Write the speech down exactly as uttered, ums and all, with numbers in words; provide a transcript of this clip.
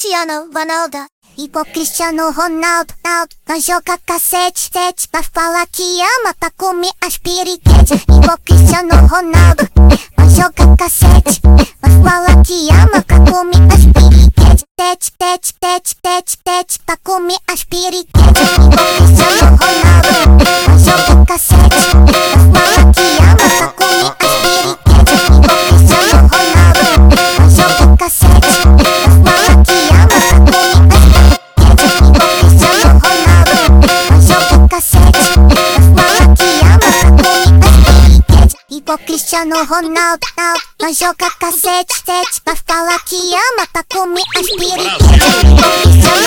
Cristiano Ronaldo. Igual Cristiano Ronaldo, Ronaldo, vai jogar cacete, sete. Vai falar que ama pra comer as piriguetes. Igual Cristiano Ronaldo, vai jogar cacete. Vai falar que ama pra comer as piriguetes. Tete, tete, tete, tete, tete, pra comer as piriguetes. Igual Cristiano Ronaldo, vai jogar cacete. Vai falar que ama pra comer as piriguetes. Igual Cristiano Ronaldo, vai jogar cacete. Vai falar que ama pra comer as Igual Cristiano Ronaldo, vai jogar cacete, sete. Vai falar que ama pra comer as piriguetes.